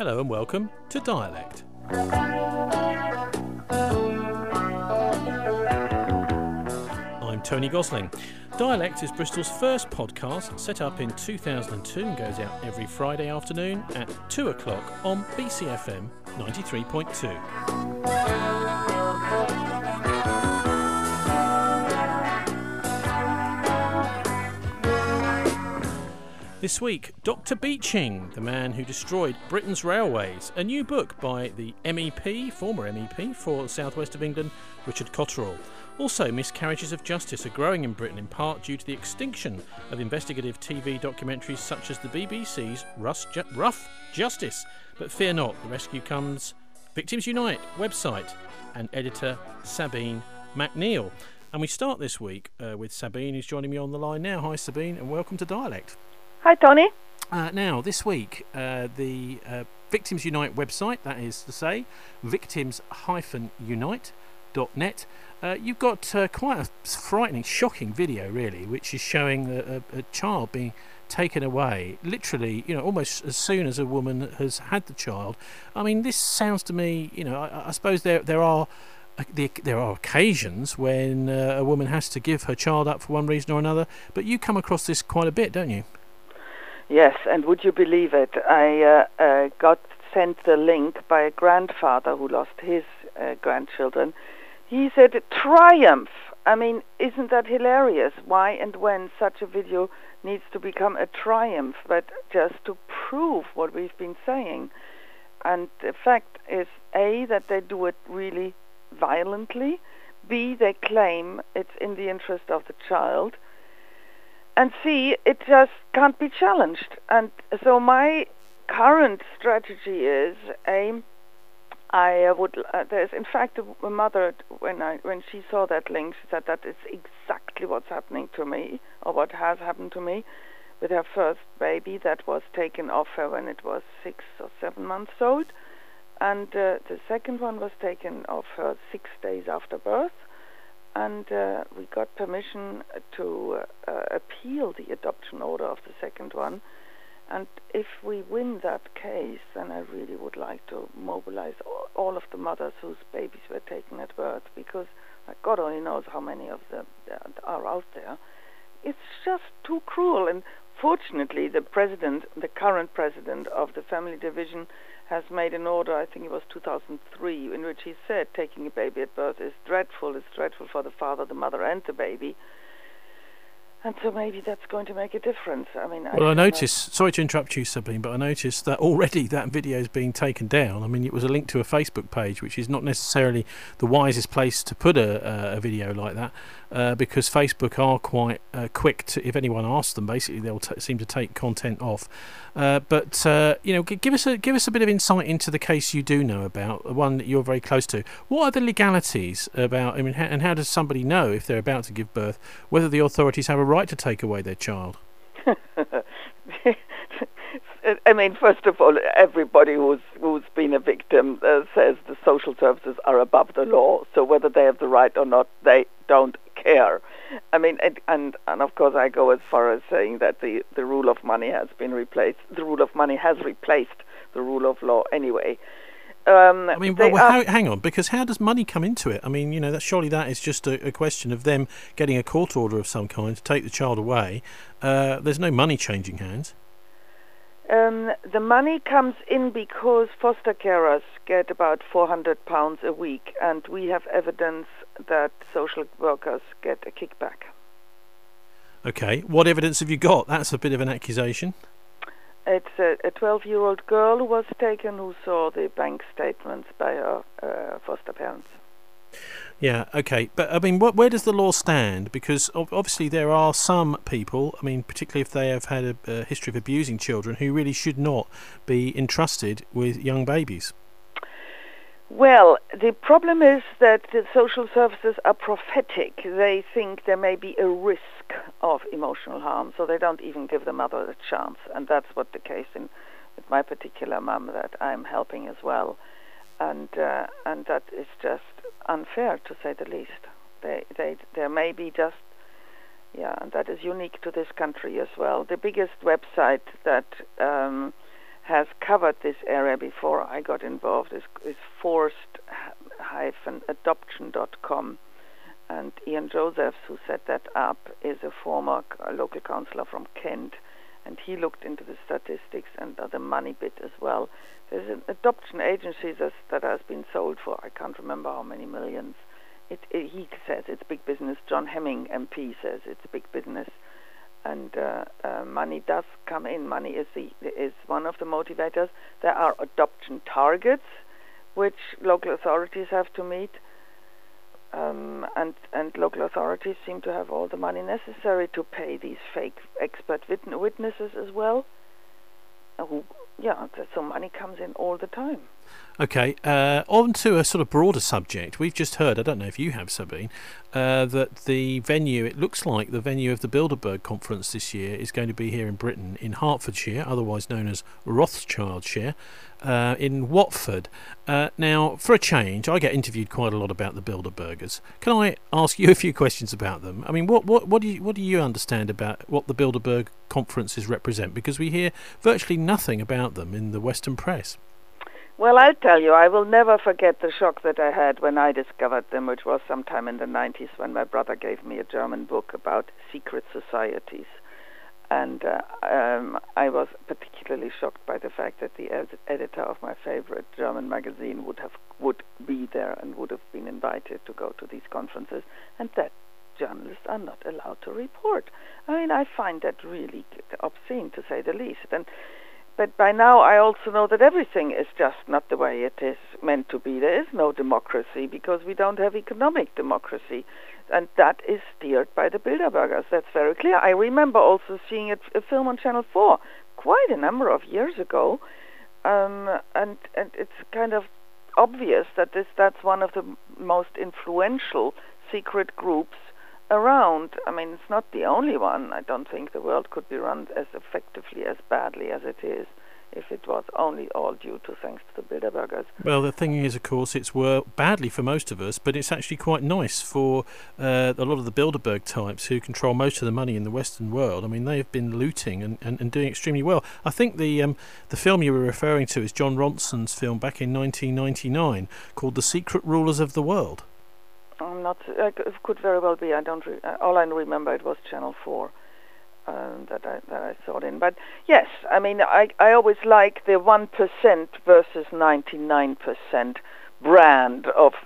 Hello and welcome to Dialect. I'm Tony Gosling. Dialect is Bristol's first podcast, set up in 2002 and goes out every Friday afternoon at 2 o'clock on BCFM 93.2. This week, Dr. Beeching, the man who destroyed Britain's railways, a new book by the former MEP for the South West of England, Richard Cotterill. Also, miscarriages of justice are growing in Britain in part due to the extinction of investigative TV documentaries such as the BBC's Rough Justice. But fear not, the rescue comes. Victims Unite website and editor Sabine McNeill. And we start this week with Sabine, who's joining me on the line now. Hi Sabine, and welcome to Dialect. Hi, Tony. Now, this week, the Victims Unite website, that is to say, victims-unite.net, you've got quite a frightening, shocking video, really, which is showing a child being taken away, literally, almost as soon as a woman has had the child. I mean, this sounds to me, I suppose there are occasions when a woman has to give her child up for one reason or another, but you come across this quite a bit, don't you? Yes, and would you believe it? I got sent the link by a grandfather who lost his grandchildren. He said, triumph! I mean, isn't that hilarious? Why and when such a video needs to become a triumph, but just to prove what we've been saying. And the fact is, A, that they do it really violently, B, they claim it's in the interest of the child, and C, it just can't be challenged. And so my current strategy is, there's in fact a mother, when she saw that link, she said that is exactly what's happening to me, or what has happened to me, with her first baby that was taken off her when it was 6 or 7 months old. And the second one was taken off her 6 days after birth. And we got permission to appeal the adoption order of the second one. And if we win that case, then I really would like to mobilize all of the mothers whose babies were taken at birth, because God only knows how many of them are out there. It's just too cruel. And fortunately, the current president of the family division, has made an order, I think it was 2003, in which he said taking a baby at birth is dreadful. It's dreadful for the father, the mother, and the baby. And so maybe that's going to make a difference. I mean, I noticed, sorry to interrupt you, Sabine, but I noticed that already that video is being taken down. I mean, it was a link to a Facebook page, which is not necessarily the wisest place to put a video like that, because Facebook are quite quick to, if anyone asks them, basically they'll seem to take content off. But give us a bit of insight into the case you do know about, the one that you're very close to. What are the legalities about? I mean, and how does somebody know if they're about to give birth whether the authorities have a right to take away their child? I mean, first of all, everybody who's been a victim says the social services are above the law. So whether they have the right or not, they don't care. I mean, and of course, I go as far as saying that the rule of money has been replaced. The rule of money has replaced the rule of law anyway. I mean, hang on, because how does money come into it? I mean, surely that is just a question of them getting a court order of some kind to take the child away. There's no money changing hands. The money comes in because foster carers get about £400 a week, and we have evidence that social workers get a kickback. Okay, what evidence have you got? That's a bit of an accusation. It's a 12-year-old girl who was taken, who saw the bank statements by her foster parents. Yeah, okay. But, I mean, where does the law stand? Because obviously there are some people, I mean, particularly if they have had a history of abusing children, who really should not be entrusted with young babies. Well, the problem is that the social services are prophetic. They think there may be a risk of emotional harm, so they don't even give the mother a chance. And that's what the case with my particular mum that I'm helping as well. And that is just unfair, to say the least. There may be just, and that is unique to this country as well. The biggest website that has covered this area before I got involved is forced-adoption.com. And Ian Josephs, who set that up, is a former local councillor from Kent, and he looked into the statistics and the money bit as well. There's an adoption agency that has been sold for, I can't remember how many millions. He says it's big business. John Hemming, MP, says it's big business. And money does come in. Money is one of the motivators. There are adoption targets, which local authorities have to meet. And local authorities seem to have all the money necessary to pay these fake expert witnesses as well. So money comes in all the time. Okay, on to a sort of broader subject. We've just heard, I don't know if you have, Sabine, that the venue, it looks like the venue of the Bilderberg conference this year is going to be here in Britain, in Hertfordshire, otherwise known as Rothschildshire, in Watford. Now, for a change, I get interviewed quite a lot about the Bilderbergers. Can I ask you a few questions about them? I mean, what do you understand about what the Bilderberg conferences represent? Because we hear virtually nothing about them in the Western press. Well, I'll tell you, I will never forget the shock that I had when I discovered them, which was sometime in the 90s when my brother gave me a German book about secret societies. And I was particularly shocked by the fact that the editor of my favorite German magazine would be there and would have been invited to go to these conferences, and that journalists are not allowed to report. I mean, I find that really obscene, to say the least. But by now I also know that everything is just not the way it is meant to be. There is no democracy because we don't have economic democracy. And that is steered by the Bilderbergers. That's very clear. I remember also seeing a film on Channel 4 quite a number of years ago. And it's kind of obvious that that's one of the most influential secret groups around. I mean, it's not the only one. I don't think the world could be run as effectively, as badly as it is if it was only all due to thanks to the Bilderbergers. Well, the thing is, of course, it's worked badly for most of us, but it's actually quite nice for a lot of the Bilderberg types who control most of the money in the Western world. I mean, they've been looting and doing extremely well. I think the film you were referring to is John Ronson's film back in 1999 called The Secret Rulers of the World. It could very well be. All I remember, it was Channel 4 that I saw it in. But yes, I mean, I always like the 1% versus 99% brand of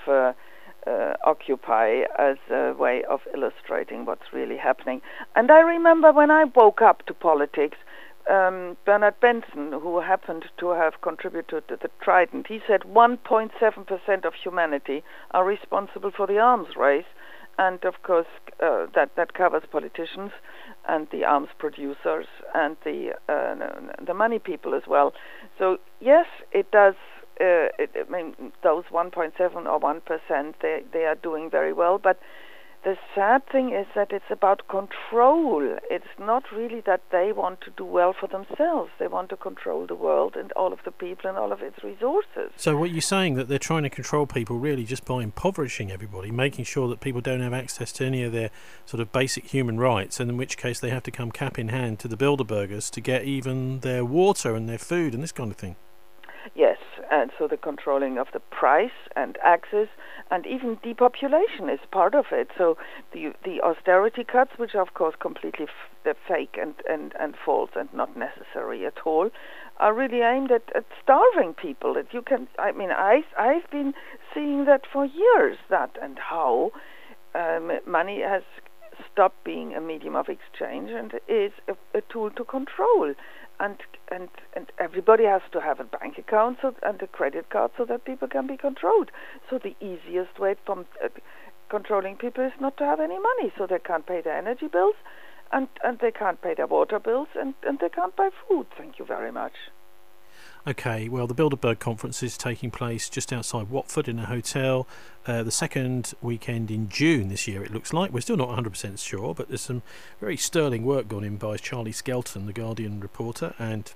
Occupy as a way of illustrating what's really happening. And I remember when I woke up to politics, Bernard Benson, who happened to have contributed to the Trident, he said 1.7% of humanity are responsible for the arms race, and of course that covers politicians and the arms producers and the money people as well. So yes, it does. I mean, those 1.7 or 1%, they are doing very well, but the sad thing is that it's about control. It's not really that they want to do well for themselves. They want to control the world and all of the people and all of its resources. So what you're saying, that they're trying to control people really just by impoverishing everybody, making sure that people don't have access to any of their sort of basic human rights, and in which case they have to come cap in hand to the Bilderbergers to get even their water and their food and this kind of thing. Yes, and so the controlling of the price and access and even depopulation is part of it. So the austerity cuts, which are of course completely fake and false and not necessary at all, are really aimed at starving people. That you can, I mean, I've been seeing that for years, that and how money has stopped being a medium of exchange and is a tool to control. And everybody has to have a bank account and a credit card so that people can be controlled. So the easiest way from controlling people is not to have any money, so they can't pay their energy bills, and they can't pay their water bills, and they can't buy food. Thank you very much. Okay, well, the Bilderberg conference is taking place just outside Watford in a hotel the second weekend in June this year, it looks like. We're still not 100% sure, but there's some very sterling work gone in by Charlie Skelton, the Guardian reporter, and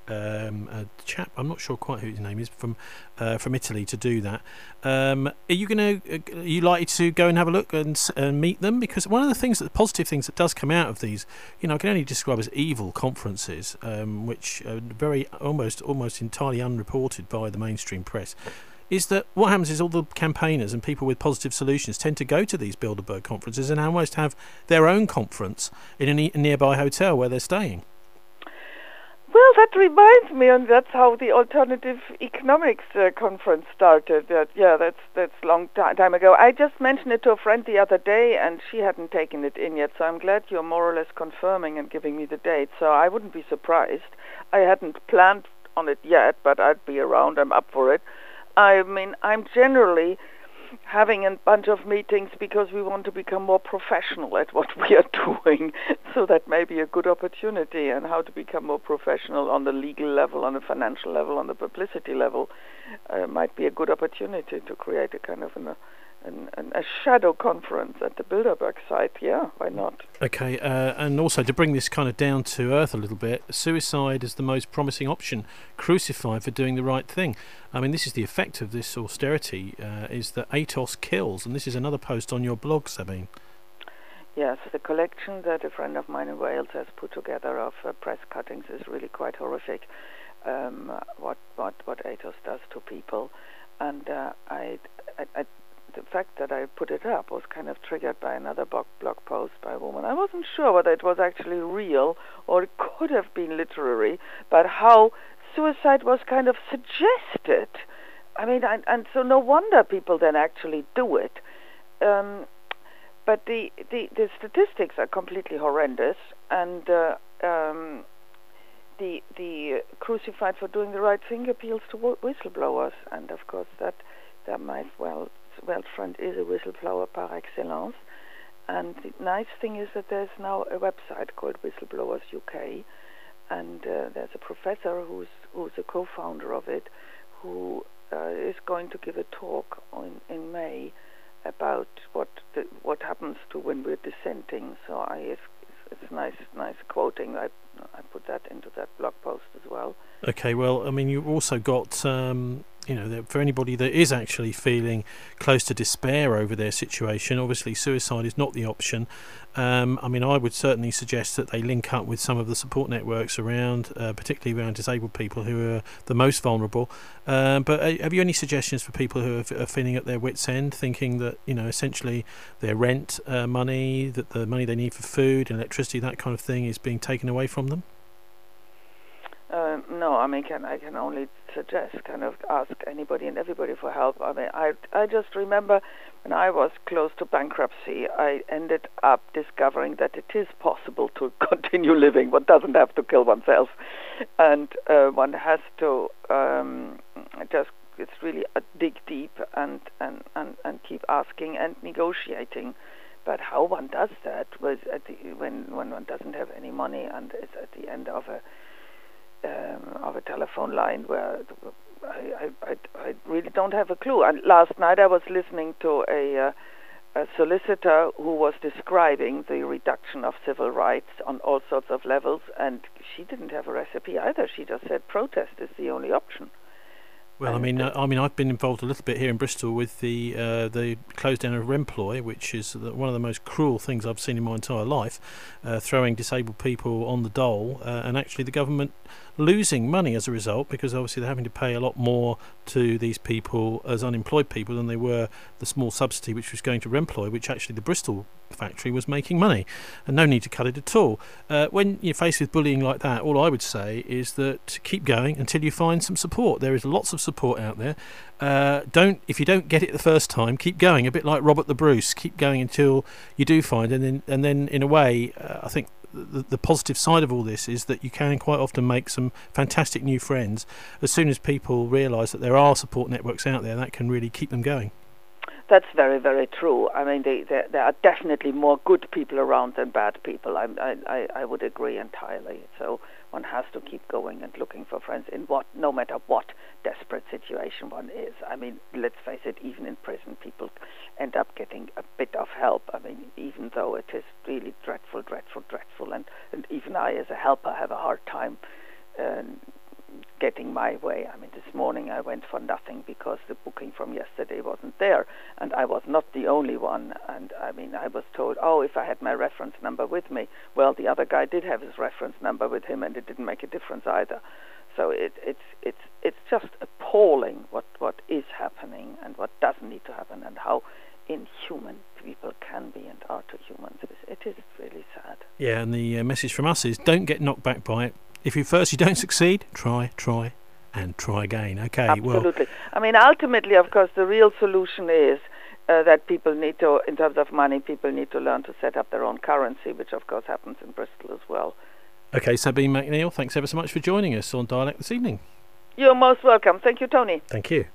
a chap, I'm not sure quite who his name is, from Italy to do that. Are you likely to go and have a look and meet them? Because one of the positive things that does come out of these, I can only describe as evil conferences, which are very almost entirely unreported by the mainstream press, is that what happens is all the campaigners and people with positive solutions tend to go to these Bilderberg conferences and almost have their own conference in a nearby hotel where they're staying. Well, that reminds me, and that's how the Alternative Economics Conference started. That's long time ago. I just mentioned it to a friend the other day, and she hadn't taken it in yet, so I'm glad you're more or less confirming and giving me the date, so I wouldn't be surprised. I hadn't planned on it yet, but I'd be around. I'm up for it. I mean, I'm generally having a bunch of meetings because we want to become more professional at what we are doing. So that may be a good opportunity, and how to become more professional on the legal level, on the financial level, on the publicity level might be a good opportunity to create a kind of a shadow conference at the Bilderberg site. Yeah, why not? Okay, and also to bring this kind of down to earth a little bit, suicide is the most promising option, crucified for doing the right thing. I mean, this is the effect of this austerity, is that Atos kills, and this is another post on your blog, Sabine. Yes, the collection that a friend of mine in Wales has put together of press cuttings is really quite horrific. What Atos does to people, and the fact that I put it up was kind of triggered by another blog post by a woman. I wasn't sure whether it was actually real or it could have been literary, but how suicide was kind of suggested. I mean, and so no wonder people then actually do it. But the statistics are completely horrendous, and the crucified for doing the right thing appeals to whistleblowers, and of course that my friend is a whistleblower par excellence. And the nice thing is that there's now a website called Whistleblowers UK, and there's a professor who's a co-founder of it, who is going to give a talk in May about what happens to when we're dissenting. So it's nice quoting. I put that into that blog post as well. Okay, well, I mean, you've also got, for anybody that is actually feeling close to despair over their situation, obviously suicide is not the option. I mean, I would certainly suggest that they link up with some of the support networks around, particularly around disabled people who are the most vulnerable. But have you any suggestions for people who are feeling at their wits' end, thinking that, essentially their rent money, that the money they need for food and electricity, that kind of thing, is being taken away from them? No, I mean, I can only suggest, kind of ask anybody and everybody for help. I mean, I just remember when I was close to bankruptcy, I ended up discovering that it is possible to continue living. One doesn't have to kill oneself, and one has to it's really dig deep and keep asking and negotiating. But how one does that was when one doesn't have any money and it's at the end of a telephone line where I really don't have a clue. And last night I was listening to a solicitor who was describing the reduction of civil rights on all sorts of levels, and she didn't have a recipe either. She just said protest is the only option. Well, I mean, I've been involved a little bit here in Bristol with the close down of Remploy, which is one of the most cruel things I've seen in my entire life, throwing disabled people on the dole, and actually the government losing money as a result, because obviously they're having to pay a lot more to these people as unemployed people than they were the small subsidy which was going to Remploy, which actually the Bristol factory was making money, and no need to cut it at all. When you're faced with bullying like that, all I would say is that keep going until you find some support. There is lots of support out there. If you don't get it the first time, keep going, a bit like Robert the Bruce. Keep going until you do find, and then in a way, I think the positive side of all this is that you can quite often make some fantastic new friends as soon as people realise that there are support networks out there that can really keep them going. That's very, very true. I mean, there are definitely more good people around than bad people. I would agree entirely. So one has to keep going and looking for friends in no matter what desperate situation one is. I mean, let's face it, even in prison, people end up getting a bit of help. I mean, even though it is really dreadful, and even I, as a helper, have a hard time getting my way. I mean, this morning I went for nothing because the booking from yesterday wasn't there, and I was not the only one. And I mean, I was told, oh, if I had my reference number with me. Well, the other guy did have his reference number with him, and it didn't make a difference either. So it's just appalling what is happening and what doesn't need to happen, and how inhuman people can be and are to humans. It is really sad. Yeah, and the message from us is don't get knocked back by it. If you don't succeed, try, and try again. Okay, absolutely. Well, I mean, ultimately, of course, the real solution is that people need to, in terms of money, people need to learn to set up their own currency, which of course happens in Bristol as well. Okay, Sabine McNeill, thanks ever so much for joining us on Dialect this evening. You're most welcome. Thank you, Tony. Thank you.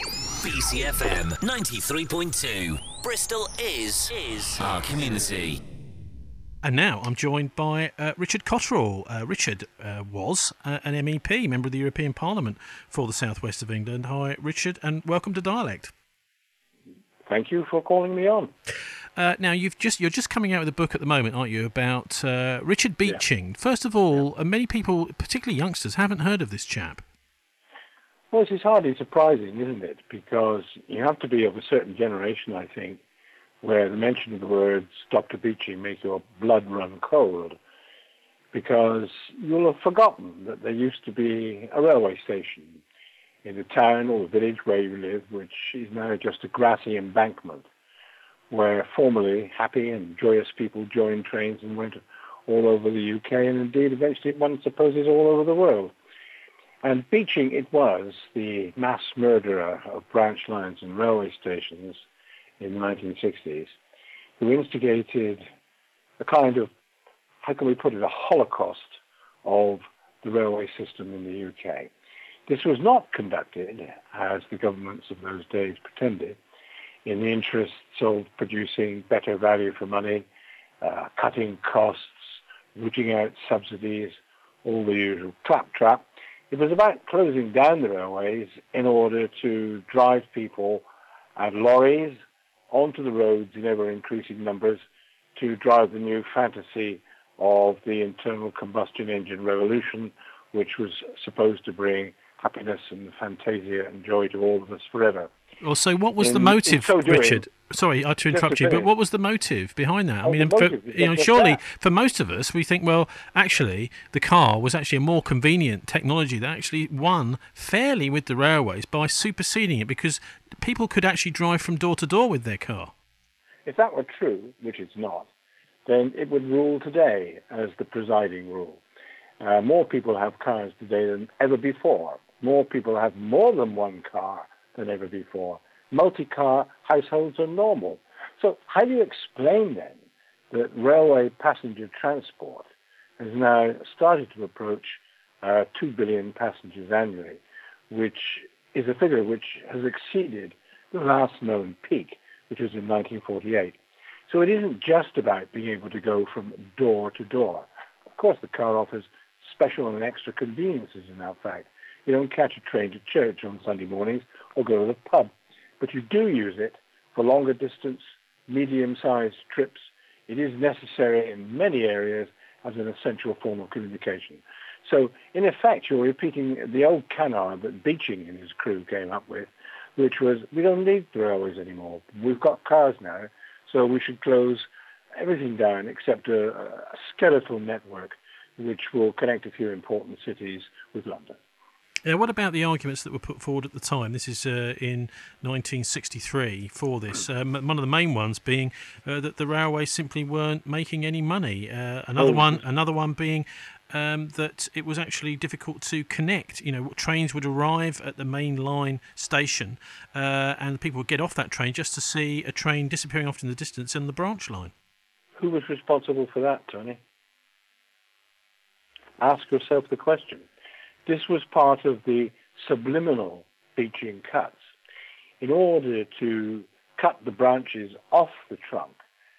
BCFM 93.2. Bristol is our community. And now I'm joined by Richard Cotterill. Richard was an MEP, member of the European Parliament for the southwest of England. Hi, Richard, and welcome to Dialect. Thank you for calling me on. Now you're just coming out with a book at the moment, aren't you, about Richard Beeching? Yeah. First of all, many people, particularly youngsters, haven't heard of this chap. Well, this is hardly surprising, isn't it? Because you have to be of a certain generation, I think, where the mention of the words Dr. Beeching makes your blood run cold, because you'll have forgotten that there used to be a railway station in the town or the village where you live, which is now just a grassy embankment, where formerly happy and joyous people joined trains and went all over the UK, and indeed eventually one supposes all over the world. And Beeching, it was the mass murderer of branch lines and railway stations in the 1960s, who instigated a kind of, how can we put it, a holocaust of the railway system in the UK. This was not conducted, as the governments of those days pretended, in the interests of producing better value for money, cutting costs, rooting out subsidies, all the usual claptrap. It was about closing down the railways in order to drive people and lorries onto the roads in ever-increasing numbers to drive the new fantasy of the internal combustion engine revolution, which was supposed to bring happiness and fantasia and joy to all of us forever. Well, so what was the motive, Richard? Sorry, I had to interrupt you, but what was the motive behind that? I mean, surely for most of us, we think, well, actually, the car was actually a more convenient technology that actually won fairly with the railways by superseding it, because people could actually drive from door to door with their car. If that were true, which it's not, then it would rule today as the presiding rule. More people have cars today than ever before. More people have more than one car than ever before. Multi-car households are normal. So how do you explain then that railway passenger transport has now started to approach 2 billion passengers annually, which is a figure which has exceeded the last known peak, which was in 1948. So it isn't just about being able to go from door to door. Of course, the car offers special and extra conveniences in that fact. You don't catch a train to church on Sunday mornings or go to the pub, but you do use it for longer distance, medium-sized trips. It is necessary in many areas as an essential form of communication. So, in effect, you're repeating the old canard that Beeching and his crew came up with, which was, we don't need the railways anymore. We've got cars now, so we should close everything down except a skeletal network which will connect a few important cities with London. What about the arguments that were put forward at the time? This is in 1963 for this. One of the main ones being that the railways simply weren't making any money. Another one being that it was actually difficult to connect. You know, trains would arrive at the main line station, and people would get off that train just to see a train disappearing off in the distance on the branch line. Who was responsible for that, Tony? Ask yourself the question. This was part of the subliminal Beeching cuts. In order to cut the branches off the trunk,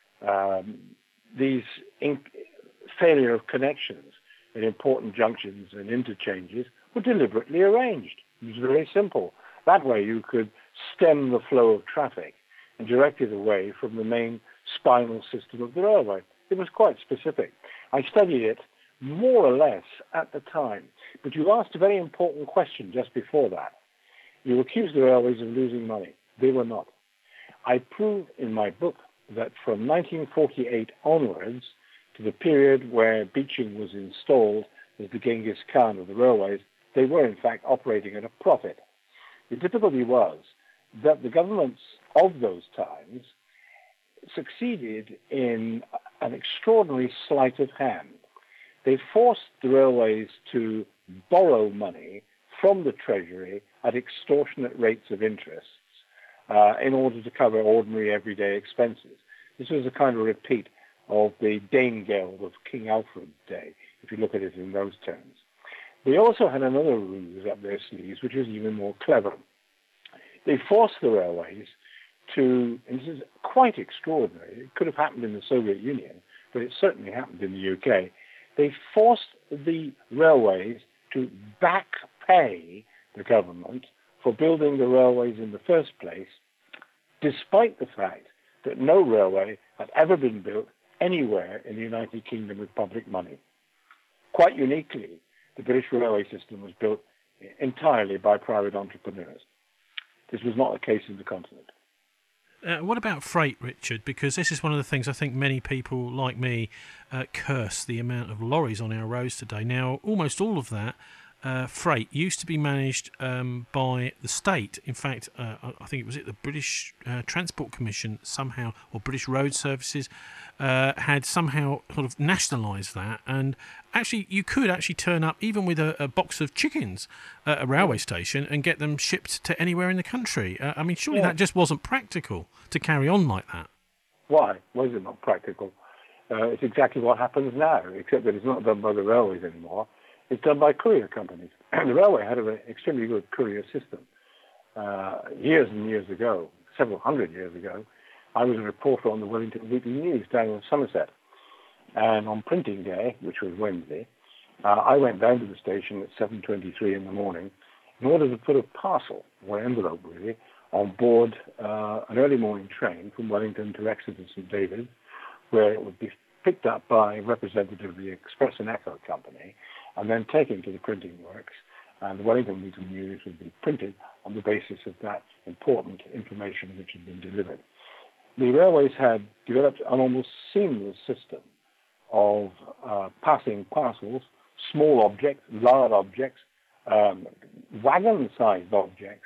these failure of connections at important junctions and interchanges were deliberately arranged. It was very simple. That way you could stem the flow of traffic and direct it away from the main spinal system of the railway. It was quite specific. I studied it more or less at the time. But you asked a very important question just before that. You accused the railways of losing money. They were not. I prove in my book that from 1948 onwards, to the period where Beeching was installed as the Genghis Khan of the railways, they were in fact operating at a profit. The difficulty was that the governments of those times succeeded in an extraordinary sleight of hand. They forced the railways to borrow money from the Treasury at extortionate rates of interest in order to cover ordinary everyday expenses. This was a kind of repeat of the Danegeld of King Alfred's day, if you look at it in those terms. They also had another ruse up their sleeves, which was even more clever. They forced the railways to, and this is quite extraordinary, it could have happened in the Soviet Union, but it certainly happened in the UK, they forced the railways to back pay the government for building the railways in the first place, despite the fact that no railway had ever been built anywhere in the United Kingdom with public money. Quite uniquely, the British railway system was built entirely by private entrepreneurs. This was not the case in the continent. What about freight, Richard? Because this is one of the things I think many people like me curse the amount of lorries on our roads today. Now, almost all of that freight used to be managed by the state. In fact, I think it was the British Transport Commission somehow, or British Road Services, had somehow sort of nationalised that. And actually, you could actually turn up even with a box of chickens at a railway station and get them shipped to anywhere in the country. I mean, surely that just wasn't practical to carry on like that. Why? Why is it not practical? It's exactly what happens now, except that it's not done by the railways anymore. It's done by courier companies. The railway had an extremely good courier system. Years and years ago, several hundred years ago, I was a reporter on the Wellington Weekly News down in Somerset. And on printing day, which was Wednesday, I went down to the station at 7:23 in the morning in order to put a parcel, or envelope really, on board an early morning train from Wellington to Exeter St David, where it would be picked up by a representative of the Express and Echo Company, and then taken to the printing works, and the Wellington Weekly News would be printed on the basis of that important information which had been delivered. The railways had developed an almost seamless system of passing parcels, small objects, large objects, wagon-sized objects,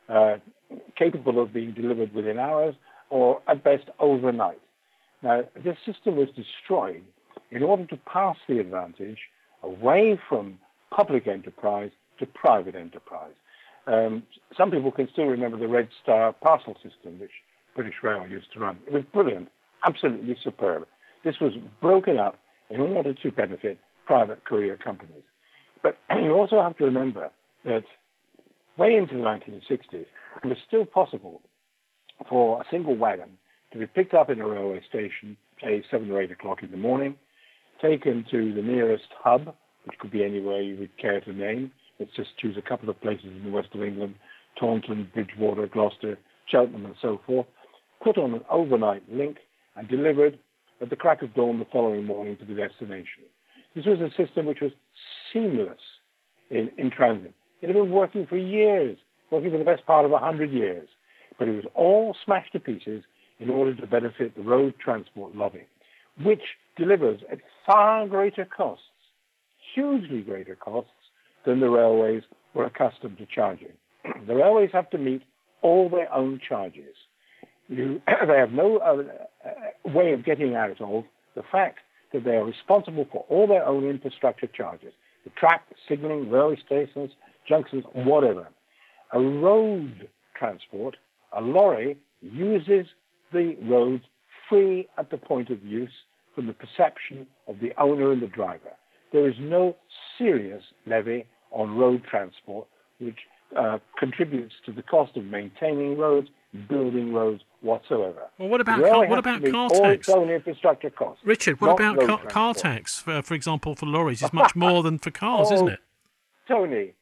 capable of being delivered within hours or at best overnight. Now, this system was destroyed in order to pass the advantage away from public enterprise to private enterprise. Some people can still remember the Red Star parcel system, which British Rail used to run. It was brilliant, absolutely superb. This was broken up in order to benefit private courier companies. But you also have to remember that way into the 1960s, it was still possible for a single wagon to be picked up in a railway station, say 7 or 8 o'clock in the morning, taken to the nearest hub, which could be anywhere you would care to name. Let's just choose a couple of places in the west of England, Taunton, Bridgewater, Gloucester, Cheltenham and so forth, put on an overnight link and delivered at the crack of dawn the following morning to the destination. This was a system which was seamless in transit. It had been working for years, working for the best part of 100 years, but it was all smashed to pieces in order to benefit the road transport lobby, which delivers at far greater costs, hugely greater costs, than the railways were accustomed to charging. The railways have to meet all their own charges. They have no way of getting out of the fact that they are responsible for all their own infrastructure charges, the track, signalling, railway stations, junctions, whatever. A road transport, a lorry, uses the roads free at the point of use from the perception of the owner and the driver. There is no serious levy on road transport which contributes to the cost of maintaining roads, building roads whatsoever. Well, what about car tax? All its own infrastructure costs. Richard, what about car tax, for example, for lorries? It's much more than for cars, isn't it? Tony,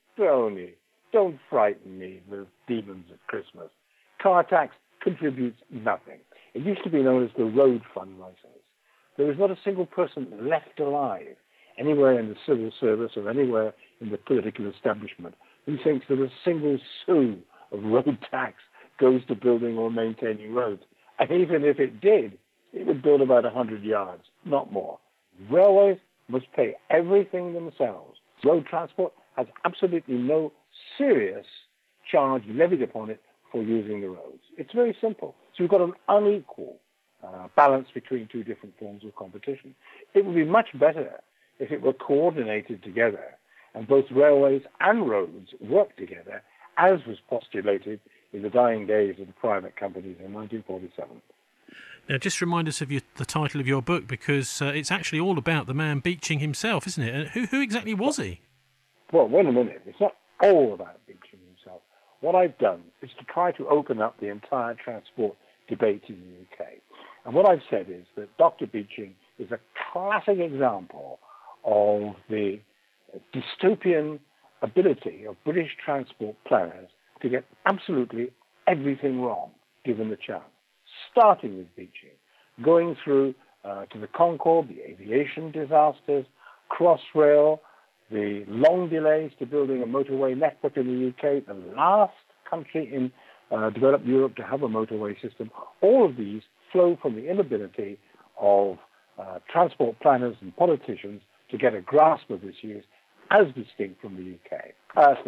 don't frighten me with demons at Christmas. Car tax contributes nothing. It used to be known as the road fund license. There is not a single person left alive anywhere in the civil service or anywhere in the political establishment who thinks that a single sou of road tax goes to building or maintaining roads. And even if it did, it would build about 100 yards, not more. Railways must pay everything themselves. Road transport has absolutely no serious charge levied upon it for using the roads. It's very simple. So we've got an unequal balance between two different forms of competition. It would be much better if it were coordinated together and both railways and roads worked together, as was postulated in the dying days of the private companies in 1947. Now, just remind us of the title of your book, because it's actually all about the man Beeching himself, isn't it? And who exactly was he? Well, wait a minute. It's not all about Beeching himself. What I've done is to try to open up the entire transport debate in the UK. And what I've said is that Dr. Beeching is a classic example of the dystopian ability of British transport planners to get absolutely everything wrong, given the chance. Starting with Beeching, going through to the Concorde, the aviation disasters, Crossrail, the long delays to building a motorway network in the UK, the last country in developed Europe to have a motorway system. All of these flow from the inability of transport planners and politicians to get a grasp of issues as distinct from the UK.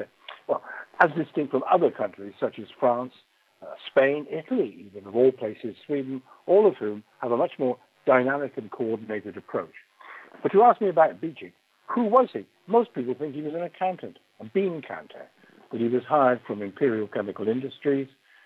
As distinct from other countries such as France, Spain, Italy, even of all places, Sweden, all of whom have a much more dynamic and coordinated approach. But you asked me about Beeching. Who was he? Most people think he was an accountant, a bean counter. But he was hired from Imperial Chemical Industries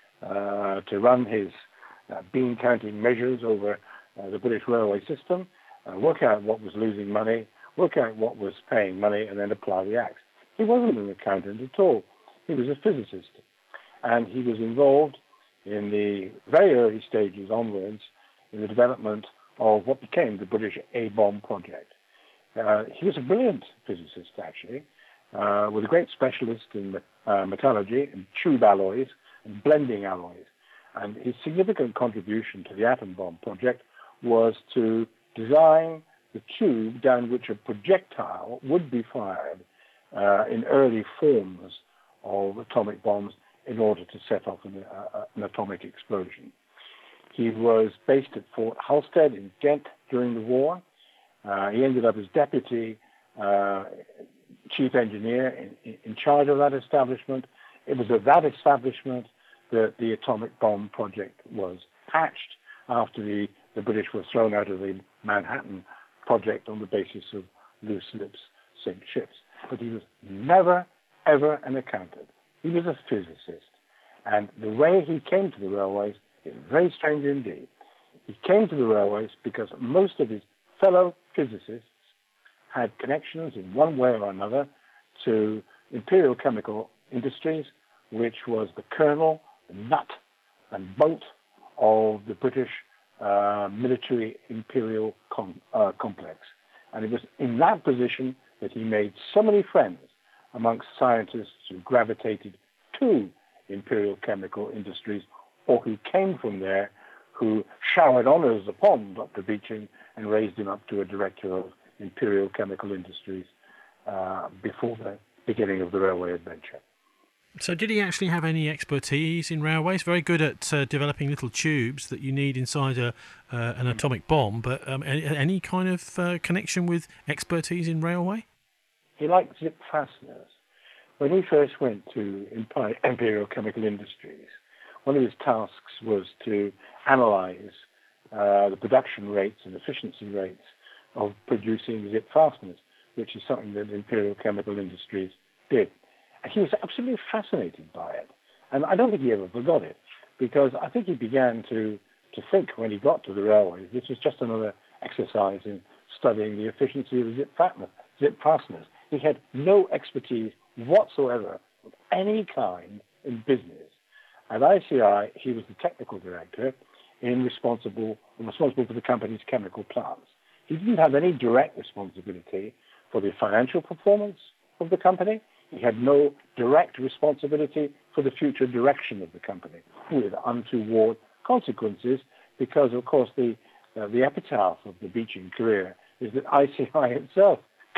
to run his bean counting measures over the British railway system, work out what was losing money, work out what was paying money, and then apply the axe. He wasn't an accountant at all. He was a physicist. And he was involved in the very early stages onwards in the development of what became the British A-bomb project. He was a brilliant physicist, actually, with a great specialist in metallurgy and tube alloys and blending alloys. And his significant contribution to the atom bomb project was to design the tube down which a projectile would be fired in early forms of atomic bombs in order to set off an atomic explosion. He was based at Fort Halstead in Ghent during the war. He ended up as deputy chief engineer in charge of that establishment. It was at that establishment that the atomic bomb project was hatched after the British were thrown out of the Manhattan project on the basis of loose lips sink ships. But he was never, ever an accountant. He was a physicist. And the way he came to the railways is very strange indeed. He came to the railways because most of his fellow physicists had connections in one way or another to Imperial Chemical Industries, which was the kernel, the nut and bolt of the British military imperial complex. And it was in that position that he made so many friends amongst scientists who gravitated to Imperial Chemical Industries or who came from there, who showered honours upon Dr. Beeching and raised him up to a director of Imperial Chemical Industries before the beginning of the railway adventure. So did he actually have any expertise in railways? Very good at developing little tubes that you need inside an atomic bomb, but any kind of connection with expertise in railway? He liked zip fasteners. When he first went to Imperial Chemical Industries, one of his tasks was to analyze the production rates and efficiency rates of producing zip fasteners, which is something that Imperial Chemical Industries did. And he was absolutely fascinated by it. And I don't think he ever forgot it, because I think he began to think when he got to the railways, this was just another exercise in studying the efficiency of zip fasteners. He had no expertise whatsoever of any kind in business. At ICI, he was the technical director responsible for the company's chemical plants. He didn't have any direct responsibility for the financial performance of the company. He had no direct responsibility for the future direction of the company, with untoward consequences, because, of course, the epitaph of the Beeching career is that ICI itself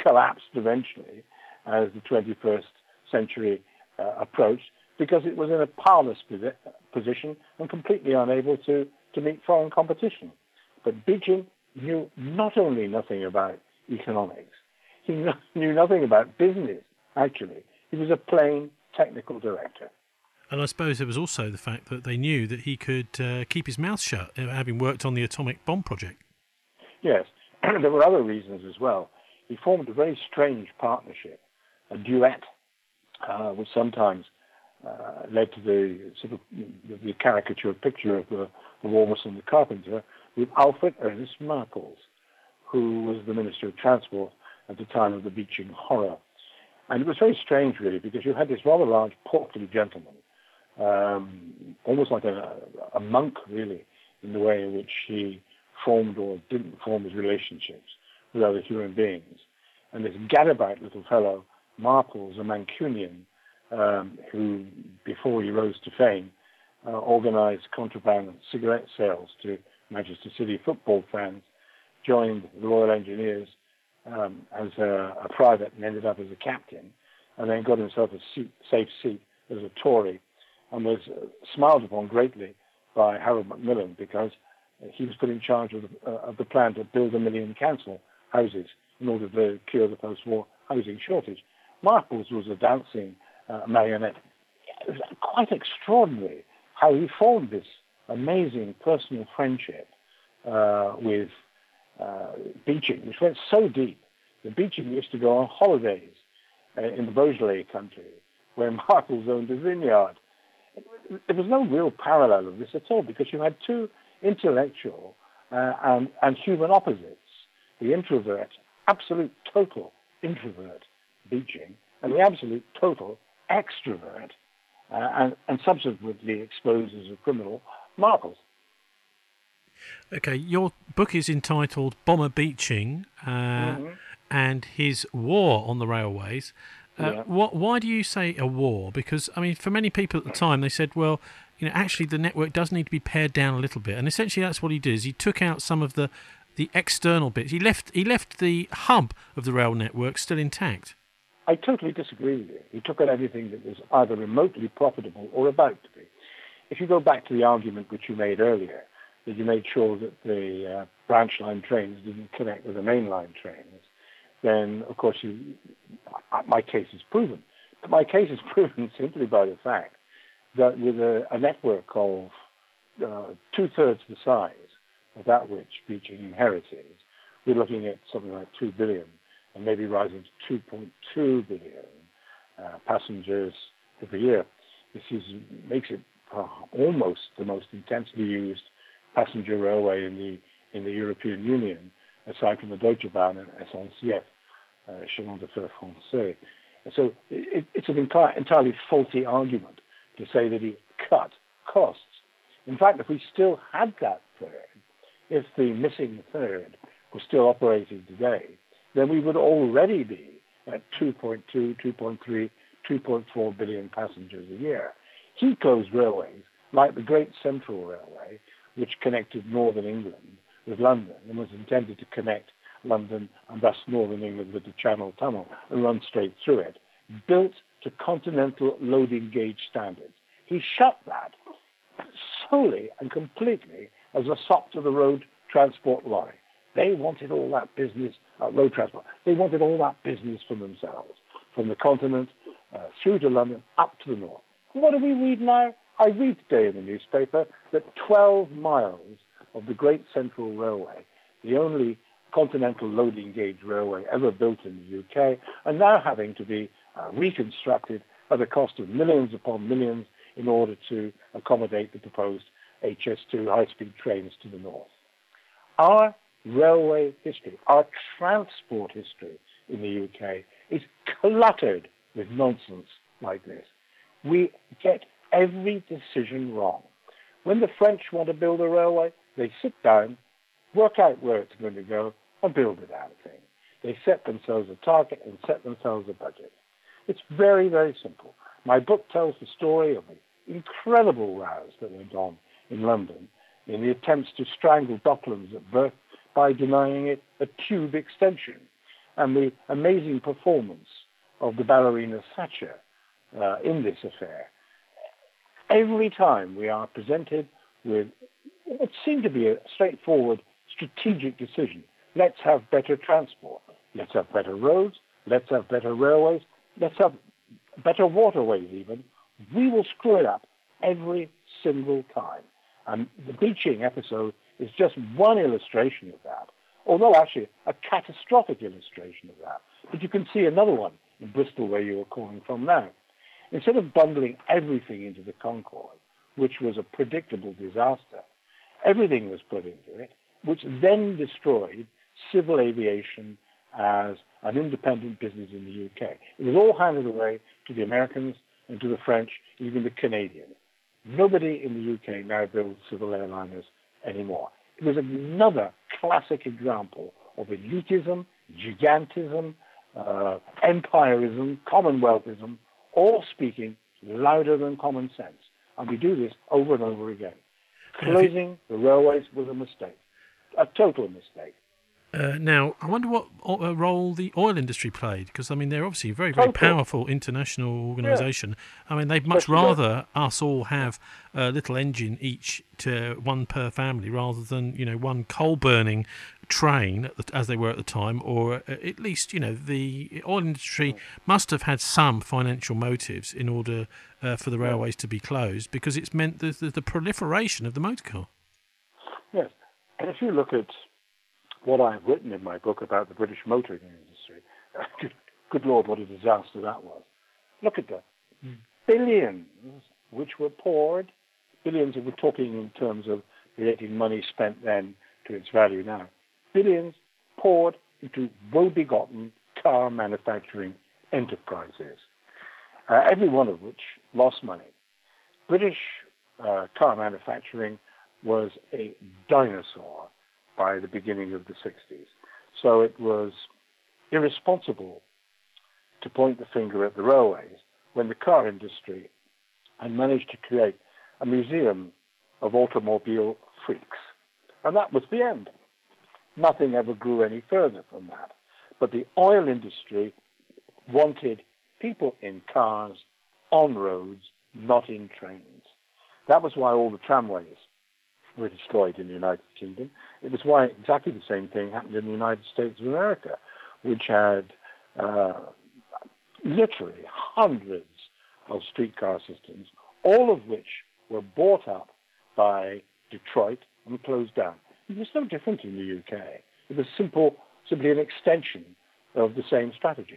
collapsed eventually as the 21st century approached, because it was in a powerless position and completely unable to meet foreign competition. But Beeching knew not only nothing about economics, he knew nothing about business, actually. He was a plain technical director. And I suppose there was also the fact that they knew that he could keep his mouth shut, having worked on the atomic bomb project. Yes, there were other reasons as well. He formed a very strange partnership, a duet, which sometimes led to the sort of the caricature picture of the walrus and the carpenter, with Alfred Ernest Marples, who was the Minister of Transport at the time of the Beeching horror. And it was very strange, really, because you had this rather large, portly gentleman, almost like a monk, really, in the way in which he formed or didn't form his relationships with other human beings. And this gadabout little fellow, Marples, a Mancunian, who, before he rose to fame, organized contraband cigarette sales to Manchester City football fans, joined the Royal Engineers as a private and ended up as a captain, and then got himself a safe seat as a Tory, and was smiled upon greatly by Harold Macmillan because he was put in charge of the plan to build 1 million council houses in order to cure the post-war housing shortage. Marples was a dancing marionette. It was quite extraordinary how he formed this amazing personal friendship with Beeching, which went so deep that Beeching used to go on holidays in the Beaujolais country, where Marples owned a vineyard. There was no real parallel of this at all, because you had two intellectual and human opposites: the introvert, absolute total introvert, Beeching, and the absolute total extrovert, and subsequently exposed as a criminal, Marples. Okay, your book is entitled Bomber Beeching and his war on the railways. Why do you say a war? Because, I mean, for many people at the time, they said, well, you know, actually the network does need to be pared down a little bit. And essentially that's what he did, is he took out some of the external bits. He left the hub of the rail network still intact. I totally disagree with you. He took out everything that was either remotely profitable or about to be. If you go back to the argument which you made earlier, that you made sure that the branch line trains didn't connect with the mainline trains, then, of course, my case is proven. But my case is proven simply by the fact that with a network of two-thirds the size of that which Beeching inherited, we're looking at something like 2 billion, and maybe rising to 2.2 billion passengers every year. This makes it almost the most intensely used passenger railway in the European Union, aside from the Deutsche Bahn and SNCF, Chemin de Fer Français. So it's an entirely faulty argument to say that he cut costs. In fact, if we still had that third, if the missing third was still operating today, then we would already be at 2.2, 2.3, 2.4 billion passengers a year. He closed railways like the Great Central Railway, which connected northern England with London and was intended to connect London and thus northern England with the Channel Tunnel and run straight through it, built to continental loading gauge standards. He shut that solely and completely as a sop to the road transport lorry. They wanted all that business, road transport, they wanted all that business for themselves, from the continent through to London, up to the north. What do we read now? I read today in the newspaper that 12 miles of the Great Central Railway, the only continental loading gauge railway ever built in the UK, are now having to be reconstructed at a cost of millions upon millions in order to accommodate the proposed HS2 high-speed trains to the north. Our railway history, our transport history in the UK is cluttered with nonsense like this. We get every decision wrong. When the French want to build a railway, they sit down, work out where it's going to go, and build it out of thing. They set themselves a target and set themselves a budget. It's very, very simple. My book tells the story of the incredible rows that went on in London in the attempts to strangle Docklands at birth by denying it a tube extension. and the amazing performance of the ballerina Thatcher in this affair. Every time we are presented with what seemed to be a straightforward strategic decision, let's have better transport, let's have better roads, let's have better railways, let's have better waterways even, we will screw it up every single time. And the Beeching episode is just one illustration of that, although actually a catastrophic illustration of that. But you can see another one in Bristol, where you are calling from now. Instead of bundling everything into the Concorde, which was a predictable disaster, everything was put into it, which then destroyed civil aviation as an independent business in the UK. It was all handed away to the Americans and to the French, even the Canadians. Nobody in the UK now builds civil airliners anymore. It was another classic example of elitism, gigantism, empirism, commonwealthism, all speaking louder than common sense. And we do this over and over again. Closing the railways was a mistake, a total mistake. Now, I wonder what role the oil industry played, because, I mean, they're obviously a very, very powerful international organisation. Yeah. I mean, they'd much rather us all have a little engine each, to one per family, rather than, one coal-burning train, as they were at the time, or at least, the oil industry must have had some financial motives in order for the railways to be closed, because it's meant the proliferation of the motor car. Yes, and if you look at what I've written in my book about the British motoring industry, good Lord, what a disaster that was. Look at the billions which were poured, billions, if we're talking in terms of relating money spent then to its value now, billions poured into woe-begotten car manufacturing enterprises, every one of which lost money. British car manufacturing was a dinosaur by the beginning of the 60s. So it was irresponsible to point the finger at the railways when the car industry had managed to create a museum of automobile freaks. And that was the end. Nothing ever grew any further from that. But the oil industry wanted people in cars, on roads, not in trains. That was why all the tramways were destroyed in the United Kingdom. It was why exactly the same thing happened in the United States of America, which had literally hundreds of streetcar systems, all of which were bought up by Detroit and closed down. It was no different in the UK. It was simply an extension of the same strategy.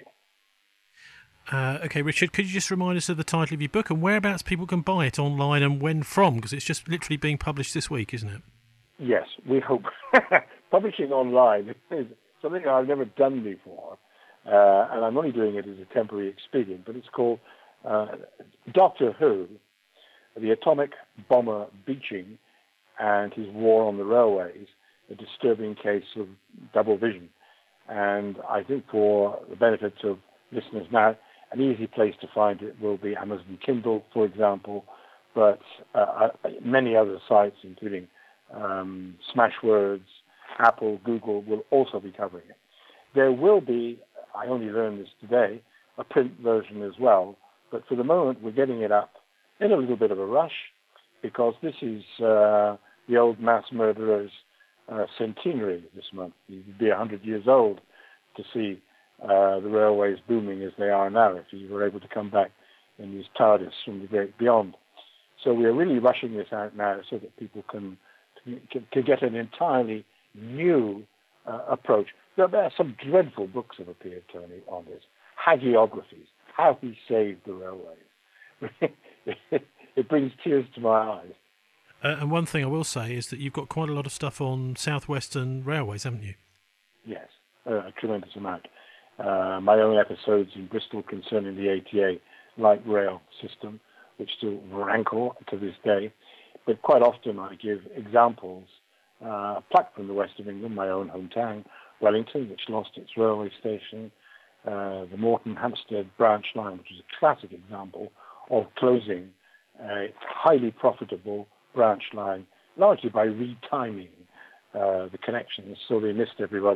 Okay, Richard, could you just remind us of the title of your book and whereabouts people can buy it online and when from? Because it's just literally being published this week, isn't it? Yes, we hope. Publishing online is something I've never done before, and I'm only doing it as a temporary expedient, but it's called Doctor Who, the Atomic Bomber Beeching and His War on the Railways, a disturbing case of double vision. And I think for the benefit of listeners now, an easy place to find it will be Amazon Kindle, for example, but many other sites, including Smashwords, Apple, Google, will also be covering it. There will be, I only learned this today, a print version as well, but for the moment we're getting it up in a little bit of a rush because this is the old mass murderer's centenary this month. He'd be 100 years old to see the railways booming as they are now, if he were able to come back in his TARDIS from the great beyond. So we are really rushing this out now so that people can get an entirely new approach. There are some dreadful books have appeared, Tony, on this. Hagiographies, how he saved the railways. It brings tears to my eyes. And one thing I will say is that you've got quite a lot of stuff on South Western Railways, haven't you? Yes, a tremendous amount. My own episodes in Bristol concerning the ATA light rail system, which still rankle to this day. But quite often I give examples, plucked from the west of England, my own hometown, Wellington, which lost its railway station, the Morton Hampstead branch line, which is a classic example of closing a highly profitable branch line, largely by retiming the connections so they missed everybody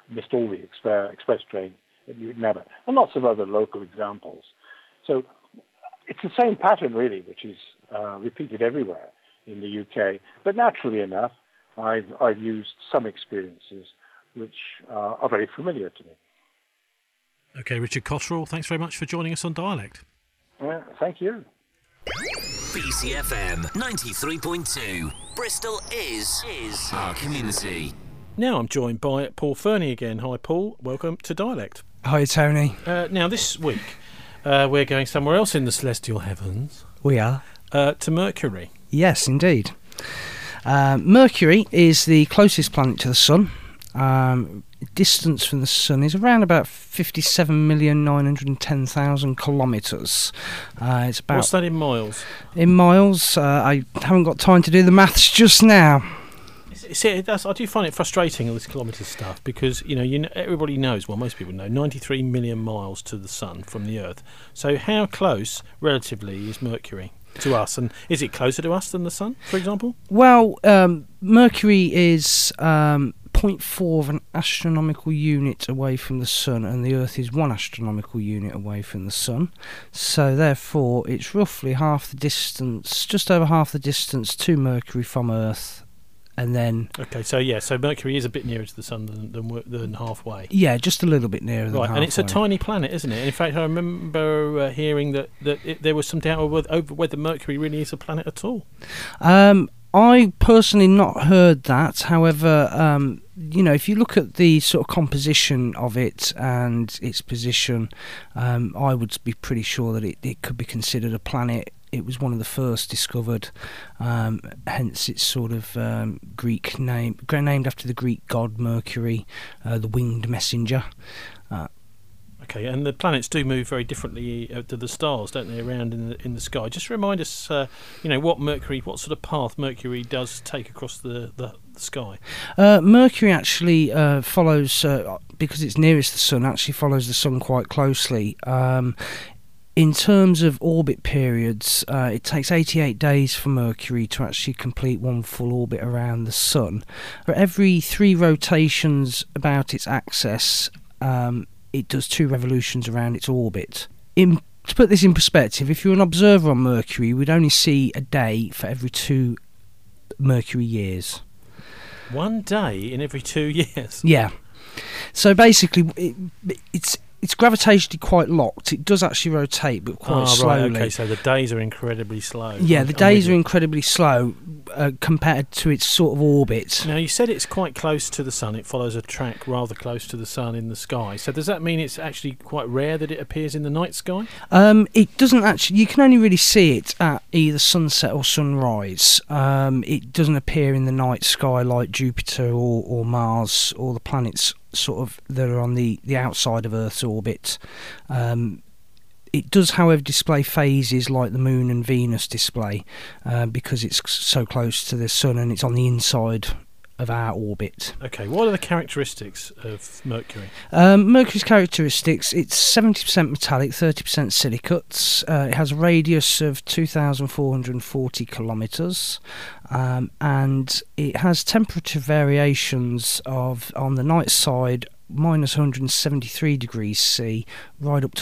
missed all the express train at Newton Abbot, and lots of other local examples. So it's the same pattern, really, which is repeated everywhere in the UK. But naturally enough, I've used some experiences which are very familiar to me. Okay, Richard Cotterill, thanks very much for joining us on Dialect. Thank you. BCFM 93.2. Bristol is our community. Now I'm joined by Paul Fernie again. Hi, Paul. Welcome to Dialect. Hi, Tony. Now, this week, we're going somewhere else in the celestial heavens. We are. To Mercury. Yes, indeed. Mercury is the closest planet to the Sun. Distance from the Sun is around about 57,910,000 kilometres. It's about. What's that in miles? In miles, I haven't got time to do the maths just now. See, I do find it frustrating, all this kilometres stuff, because everybody knows. Well, most people know 93 million miles to the Sun from the Earth. So, how close, relatively, is Mercury to us, and is it closer to us than the Sun, for example? Well, Mercury is 0.4 of an astronomical unit away from the Sun, and the Earth is 1 astronomical unit away from the Sun. So therefore, it's roughly half the distance, just over half the distance to Mercury from Earth. And then... Okay, so Mercury is a bit nearer to the Sun than halfway. Yeah, just a little bit nearer than halfway. Right, and it's a tiny planet, isn't it? In fact, I remember hearing that there was some doubt over whether Mercury really is a planet at all. I personally not heard that. However, if you look at the sort of composition of it and its position, I would be pretty sure that it could be considered a planet. It was one of the first discovered, hence its sort of Greek name, named after the Greek god Mercury, the winged messenger. Okay, and the planets do move very differently to the stars, don't they, around in the sky? Just remind us, what sort of path Mercury does take across the sky. Mercury actually follows, because it's nearest the Sun, actually follows the Sun quite closely. In terms of orbit periods, it takes 88 days for Mercury to actually complete one full orbit around the Sun. For every 3 rotations about its axis, it does 2 revolutions around its orbit. To put this in perspective, if you're an observer on Mercury, you would only see a day for every 2 Mercury years. 1 day in every 2 years? Yeah. So basically, it's gravitationally quite locked. It does actually rotate, but quite slowly. Right, okay, so the days are incredibly slow. Yeah, the days are incredibly slow compared to its sort of orbit. Now, you said it's quite close to the Sun. It follows a track rather close to the Sun in the sky. So does that mean it's actually quite rare that it appears in the night sky? It doesn't actually. You can only really see it at either sunset or sunrise. It doesn't appear in the night sky like Jupiter or Mars or the planets sort of that are on the outside of Earth's orbit. It does, however, display phases like the Moon and Venus display because it's so close to the Sun and it's on the inside of our orbit. Okay, what are the characteristics of Mercury? Mercury's characteristics, it's 70% metallic, 30% silicates. It has a radius of 2,440 kilometres, and it has temperature variations of, on the night side, minus 173 degrees C, right up to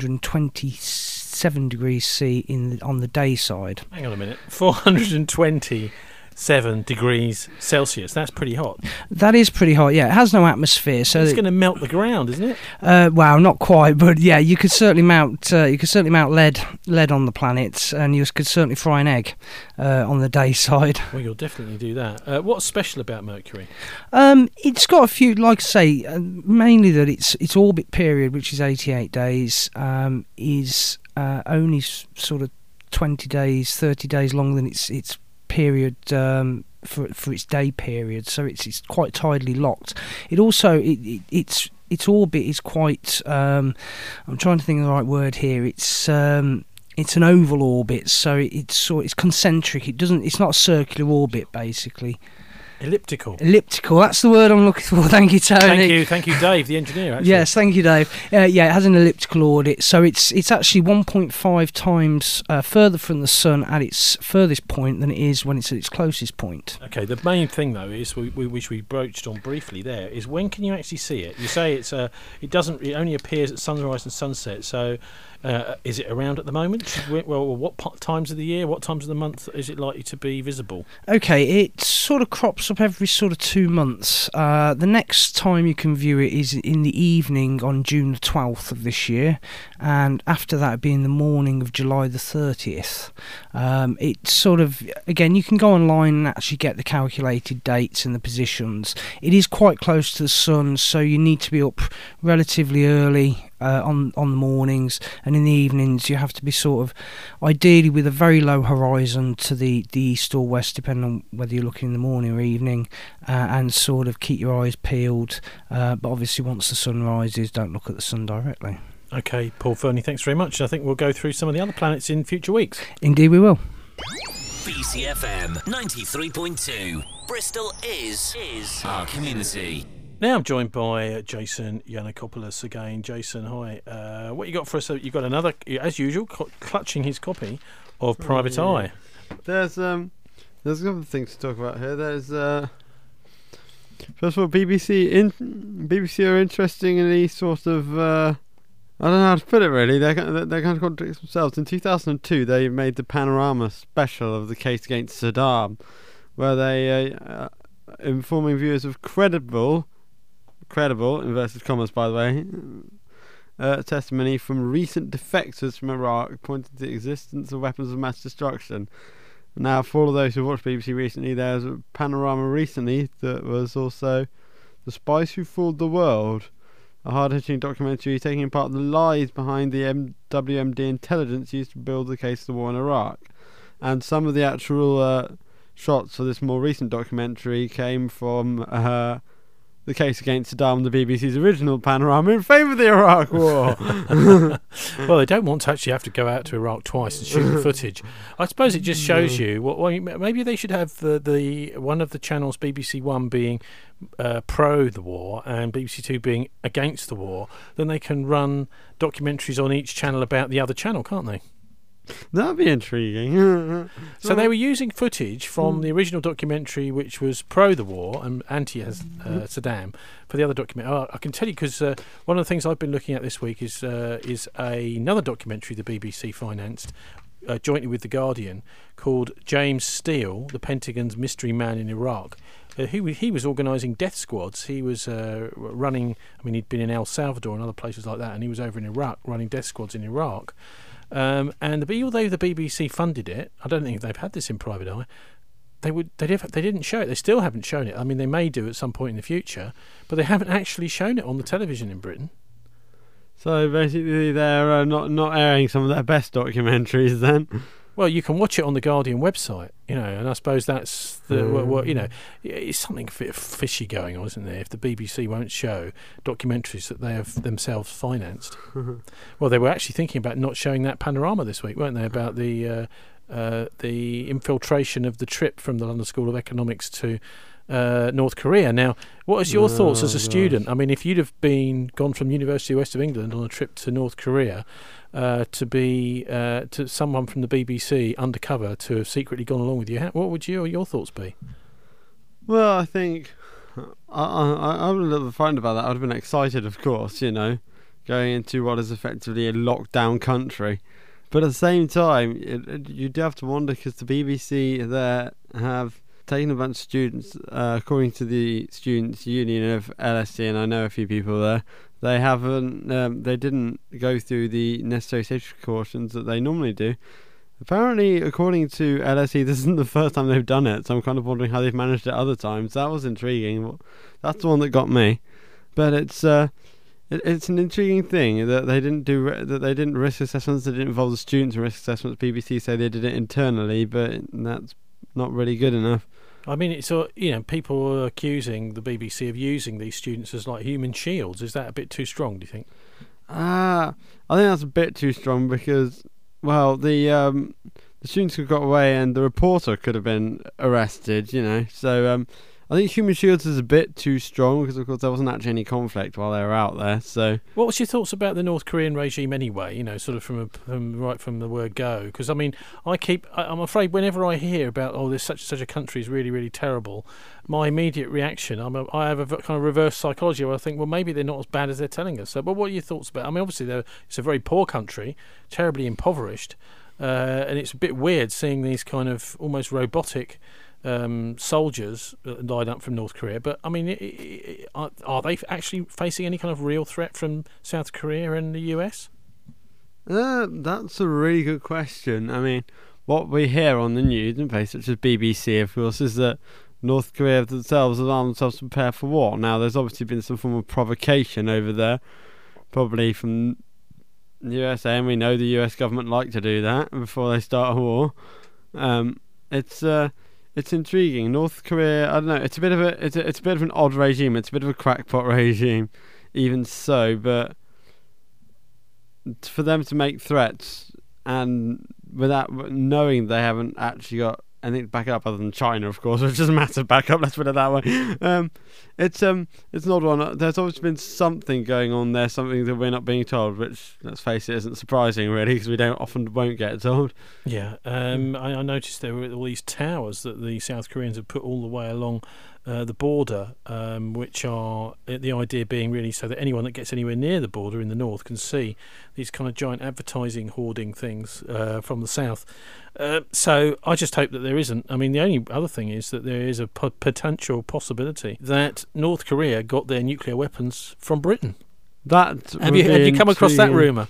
427 degrees C on the day side. Hang on a minute, 427 degrees Celsius. That's pretty hot. That is pretty hot. Yeah, it has no atmosphere, so it's going to melt the ground, isn't it? Well, not quite, but yeah, you could certainly mount. Lead on the planet, and you could certainly fry an egg on the day side. Well, you'll definitely do that. What's special about Mercury? It's got a few, like I say, mainly that its orbit period, which is 88 days, is only sort of 20 days, 30 days longer than its period for its day period, so it's quite tidally locked. It also its orbit is quite I'm trying to think of the right word here. It's an oval orbit, so it's concentric. It's not a circular orbit basically. Elliptical. Elliptical, that's the word I'm looking for. Thank you, Tony. Thank you, Dave, the engineer. Actually. Yes, thank you, Dave. Yeah, it has an elliptical orbit, so it's actually 1.5 times further from the sun at its furthest point than it is when it's at its closest point. Okay, the main thing though is which we broached on briefly there is when can you actually see it? You say it only appears at sunrise and sunset. So is it around at the moment? What times of the year, what times of the month is it likely to be visible? Okay, it sort of crops up every sort of 2 months. The next time you can view it is in the evening on June the 12th of this year, and after that it'd be in the morning of July the 30th. It's sort of, again, you can go online and actually get the calculated dates and the positions. It is quite close to the sun, so you need to be up relatively early on the mornings, and in the evenings you have to be sort of ideally with a very low horizon to the east or west, depending on whether you're looking in the morning or evening, and sort of keep your eyes peeled, but obviously once the sun rises, don't look at the sun directly. Okay, Paul Fernie, thanks very much. I think we'll go through some of the other planets in future weeks. Indeed we will. BCFM 93.2. Bristol is our community. Now I'm joined by Jason Yiannakopoulos again. Jason, hi. What you got for us? You've got another, as usual, clutching his copy of Private Eye. There's a couple of things to talk about here. There's first of all, BBC are interesting in these sort of I don't know how to put it really. They're kind of contradicting themselves. In 2002, they made the Panorama special of the case against Saddam, where they informing viewers of credible inverted commas by the way, testimony from recent defectors from Iraq pointing to the existence of weapons of mass destruction. Now, for all of those who watched BBC recently, there was a Panorama recently that was also The Spies Who Fooled the World, a hard-hitting documentary taking apart the lies behind the WMD intelligence used to build the case of the war in Iraq. And some of the actual shots for this more recent documentary came from the case against Saddam, the BBC's original Panorama, in favour of the Iraq War. Well, they don't want to actually have to go out to Iraq twice and shoot the footage. I suppose it just shows you. Maybe they should have the one of the channels, BBC One, being pro the war and BBC Two being against the war. Then they can run documentaries on each channel about the other channel, can't they? That'd be intriguing. So they were using footage from the original documentary, which was pro the war and anti Saddam, for the other documentary. I can tell you because one of the things I've been looking at this week is another documentary the BBC financed jointly with The Guardian called James Steele, the Pentagon's mystery man in Iraq. He was organising death squads. He was running. I mean, he'd been in El Salvador and other places like that, and he was over in Iraq running death squads in Iraq. And although the BBC funded it, I don't think they've had this in Private Eye. They didn't show it. They still haven't shown it. I mean, they may do at some point in the future, but they haven't actually shown it on the television in Britain. So basically, they're not airing some of their best documentaries then. Well, you can watch it on the Guardian website, and I suppose that's the it's something a bit fishy going on, isn't there? If the BBC won't show documentaries that they have themselves financed. Well, they were actually thinking about not showing that Panorama this week, weren't they? About the infiltration of the trip from the London School of Economics to North Korea. Now, what is your thoughts as a student? I mean, if you'd have gone from University of West of England on a trip to North Korea, to someone from the BBC undercover to have secretly gone along with you, what would your thoughts be? Well, I think I would have been frightened about that. I would have been excited, of course, going into what is effectively a lockdown country. But at the same time, you do have to wonder, because the BBC there have taken a bunch of students, according to the Students' Union of LSE, and I know a few people there. They didn't go through the necessary safety precautions that they normally do. Apparently, according to LSE, this isn't the first time they've done it, so I'm kind of wondering how they've managed it other times. That was intriguing. That's the one that got me. But it's an intriguing thing that they didn't risk assessments. They didn't involve the students in risk assessments. BBC say they did it internally, but that's not really good enough. I mean, it's people are accusing the BBC of using these students as like human shields. Is that a bit too strong, do you think? I think that's a bit too strong because, well, the students could have got away and the reporter could have been arrested, So I think human shields is a bit too strong because, of course, there wasn't actually any conflict while they were out there. So, what was your thoughts about the North Korean regime anyway? You know, sort of right from the word go. Because I mean, I'm afraid whenever I hear about there's such a country is really really terrible, my immediate reaction, I have a kind of reverse psychology where I think, well, maybe they're not as bad as they're telling us. So, but what are your thoughts about? I mean, obviously, it's a very poor country, terribly impoverished, and it's a bit weird seeing these kind of almost robotic soldiers lined up from North Korea. But I mean, are they actually facing any kind of real threat from South Korea and the US? That's a really good question. I mean, what we hear on the news and places such as BBC, of course, is that North Korea themselves have armed themselves to prepare for war. Now, there's obviously been some form of provocation over there, probably from the USA, and we know the US government like to do that before they start a war. It's intriguing. North Korea, I don't know. It's a bit of an odd regime. It's a bit of a crackpot regime, even so. But for them to make threats and without knowing they haven't actually got anything to back it up other than China, of course, which is a massive backup. Let's put it that way. It's an odd one. There's obviously been something going on there, something that we're not being told, which, let's face it, isn't surprising really, because we won't get told. Yeah, I noticed there were all these towers that the South Koreans have put all the way along the border, which are the idea being really so that anyone that gets anywhere near the border in the north can see these kind of giant advertising hoarding things from the south. So I just hope that there isn't. I mean, the only other thing is that there is a potential possibility that North Korea got their nuclear weapons from Britain. Have you come across that rumour?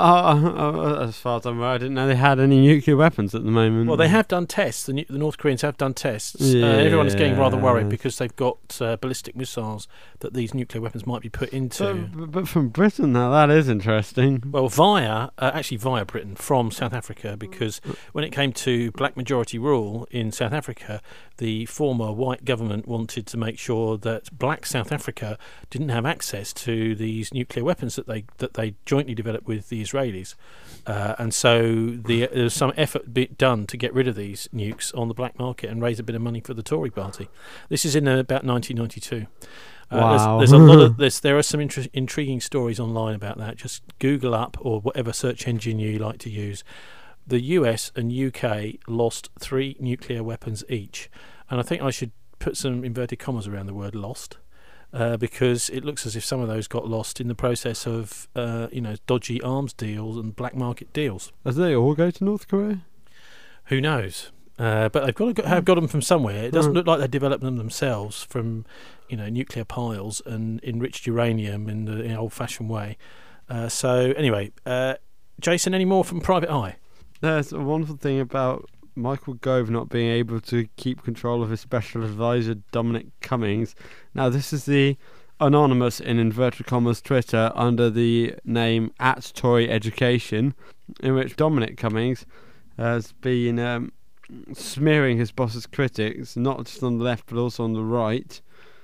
As far as I'm aware, I didn't know they had any nuclear weapons at the moment. Well, they have done tests. The North Koreans have done tests. Everyone is getting rather worried because they've got ballistic missiles that these nuclear weapons might be put into. But from Britain, now that is interesting. Well, via Britain, from South Africa, because when it came to black majority rule in South Africa, the former white government wanted to make sure that black South Africa didn't have access to these nuclear weapons that they jointly developed with the Israelis, and so there was some effort done to get rid of these nukes on the black market and raise a bit of money for the Tory party. This is in about 1992. Wow. There's a lot of this. There are some intriguing stories online about that. Just Google up, or whatever search engine you like to use. The US and UK lost 3 nuclear weapons each, and I think I should put some inverted commas around the word lost. Because it looks as if some of those got lost in the process of, dodgy arms deals and black market deals. As they all go to North Korea? Who knows? But they've have got them from somewhere. It doesn't look like they developed them themselves from, nuclear piles and enriched uranium in the old-fashioned way. So anyway, Jason, any more from Private Eye? There's a wonderful thing about Michael Gove not being able to keep control of his special advisor Dominic Cummings. Now, this is the anonymous, in inverted commas, Twitter under the name @ToryEducation, in which Dominic Cummings has been smearing his boss's critics, not just on the left but also on the right.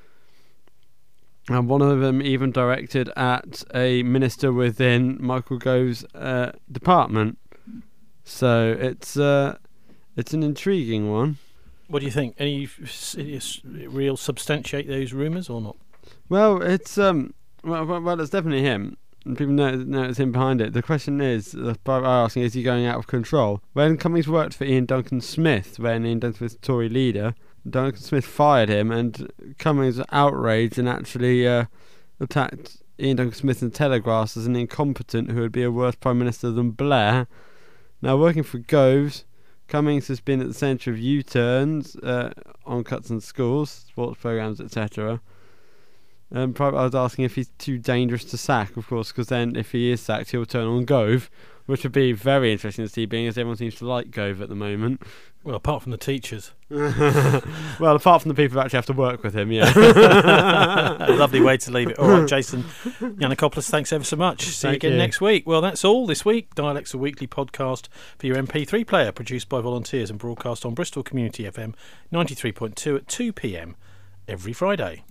And one of them even directed at a minister within Michael Gove's department. So it's an intriguing one. What do you think? Any real substantiate those rumours or not? Well, it's it's definitely him. And people know it's him behind it. The question is, asking, is he going out of control? When Cummings worked for Ian Duncan Smith, when Ian Duncan Smith was Tory leader, Duncan Smith fired him, and Cummings was outraged and actually attacked Ian Duncan Smith in Telegraphs as an incompetent who would be a worse Prime Minister than Blair. Now, working for Goves, Cummings has been at the centre of U-turns on cuts in schools, sports programmes, etc. I was asking if he's too dangerous to sack, of course, because then if he is sacked, he'll turn on Gove, which would be very interesting to see, being as everyone seems to like Gove at the moment. Well, apart from the teachers. Well, apart from the people who actually have to work with him, yeah. A lovely way to leave it. All right, Jason Yiannakopoulos, thanks ever so much. See you again next week. Well, that's all this week. Dialects, a weekly podcast for your MP3 player, produced by volunteers and broadcast on Bristol Community FM 93.2 at 2 p.m. every Friday.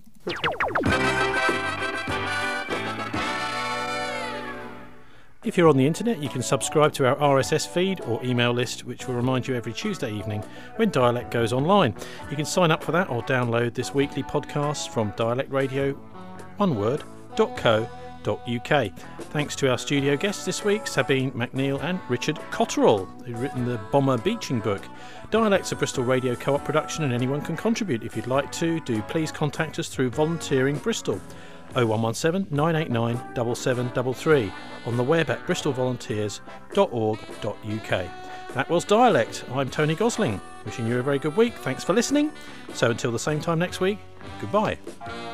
If you're on the internet, you can subscribe to our RSS feed or email list, which will remind you every Tuesday evening when Dialect goes online. You can sign up for that or download this weekly podcast from dialectradio.co.uk. Thanks to our studio guests this week, Sabine McNeil and Richard Cotterill, who've written the Bomber Beaching book. Dialect's a Bristol Radio Co-op production, and anyone can contribute. If you'd like to, please contact us through Volunteering Bristol. 0117 989 7733 on the web at bristolvolunteers.org.uk. That was Dialect. I'm Tony Gosling, wishing you a very good week. Thanks for listening. So until the same time next week, goodbye.